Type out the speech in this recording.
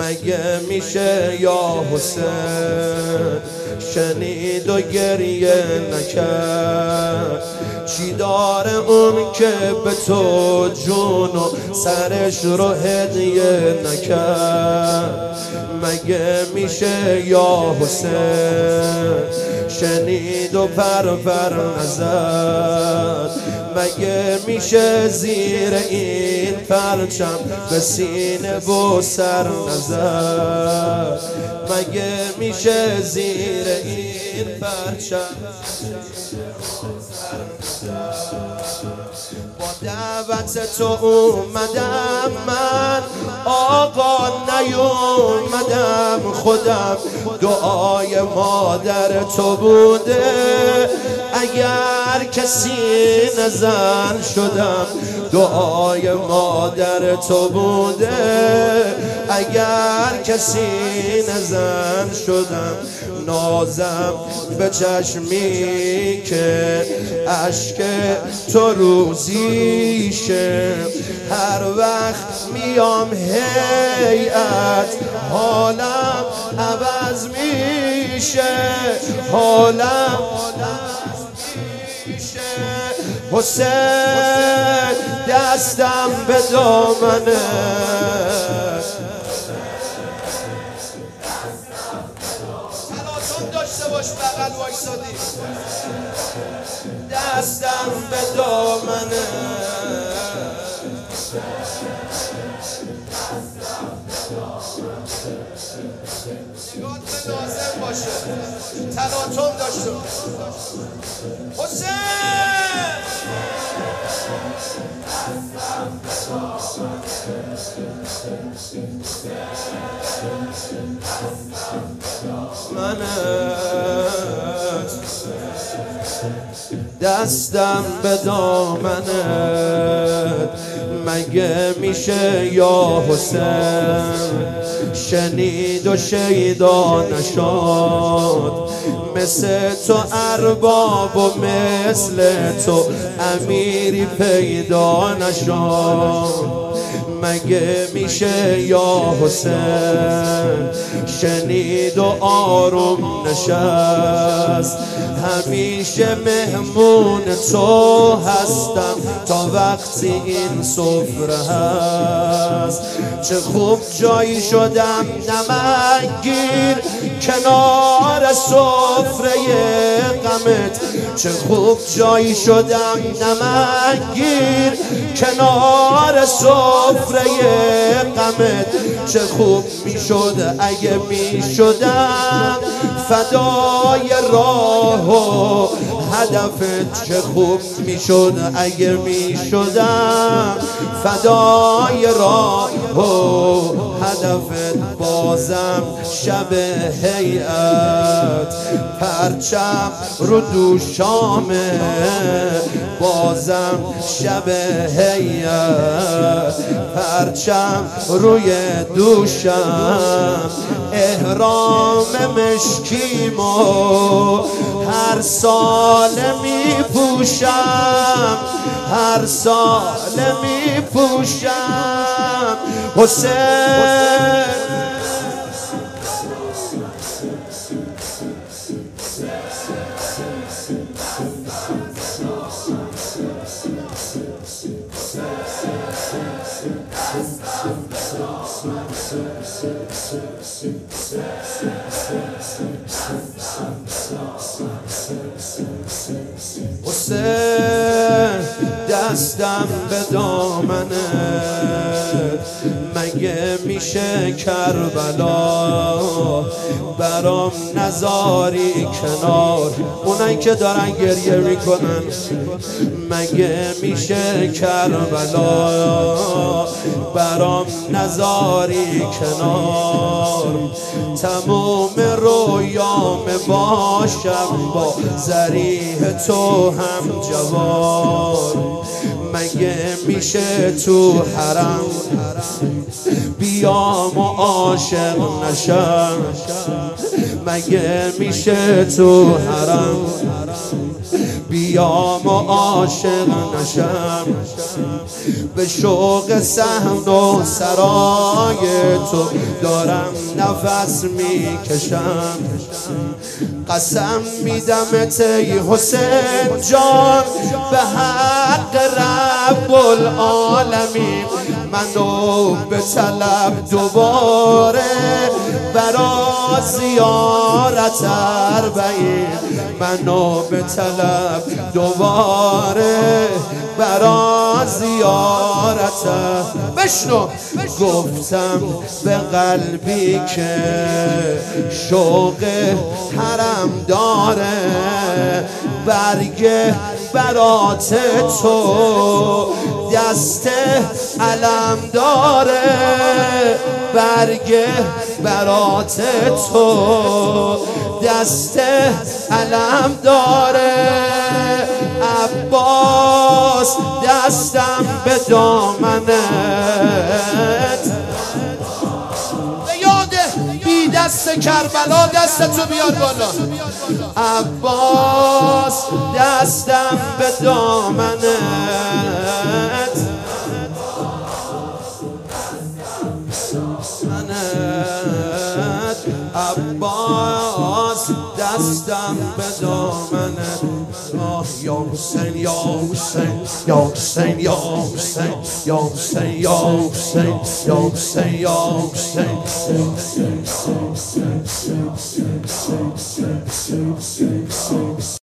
مگه میشه یا حسین شنید و گریه نکرد؟ چی داره اون که به تو جون و سرش رو هدیه نکرد؟ مگه میشه یا حسین شنید و پر نزد؟ مگه میشه زیر این پرچم به سینه و سر نزد؟ مگه میشه زیر این پرچم با دعوت تو اومدم من آقا، نیومدم خودم، دعای مادر تو بوده. اگر کسی نزن شدم دعای مادر تو بوده. اگر کسی نزن شدم نازم به چشمی که اشک تو روزیشه. هر وقت میام هیئت حالم عوض میشه، حالم حسین دستم به دامنه، تلاطم داشته باش بغل وایسادی، دستم به دامنه. نگاه به لازم باشه، تلاطم داشته باش حسین. دستم به دامنت، مگه میشه یا حسین شنید و شیدا نشد؟ مثل تو ارباب و مثل تو امیری پیدا نشد. مگه میشه یا حسین شنید و آروم نشست؟ همیشه مهمون تو هستم تا وقتی این سفره هست. چه خوب جایی شدم نمکگیر کنار سفره غمت. چه خوب جایی شدم نمکگیر کنار سفره غمت. چه خوب میشد اگه میشدم فدای راه و هدفت. چه خوب میشد اگه میشدم فدای راه و هدفت. بازم شب هیئت پرچم رو دوشامه، بازم شب هیئت پرچم روی دوشم. احرام مشکیمو هر سال میپوشم، هر سال میپوشم حسین. حسین دستم به دامنت، مگه میشه کربلا برام نزاری کنار؟ اونایی که دارن گریه میکنن مگه میشه کربلا برام نزاری کنار؟ تموم رویام باشم با ذریح تو هم جوار. مگه میشه تو حرم بیام و عاشق نشم؟ مگه میشه تو حرم بیام و عاشق نشم، به شوق صحن و سرای تو دارم نفس میکشم. قسم میدمت ای حسین جان به حق رب العالمین، منو به طلب دوباره برا زیارت اربعین، منو به طلب دوباره برا زیارت. بشنو گفتم به قلبی که شوق حرم داره، برگ برات تو دست علم داره، برگ برات تو دست علم داره. عباس دستم به دامنت، به یاد بی دست کربلا دستتو بیار بالا. عباس دستم به دامنت، عباس دستم به دامنت. یا حسین یا حسین یا حسین یا حسین یا حسین یا حسین یا حسین یا حسین.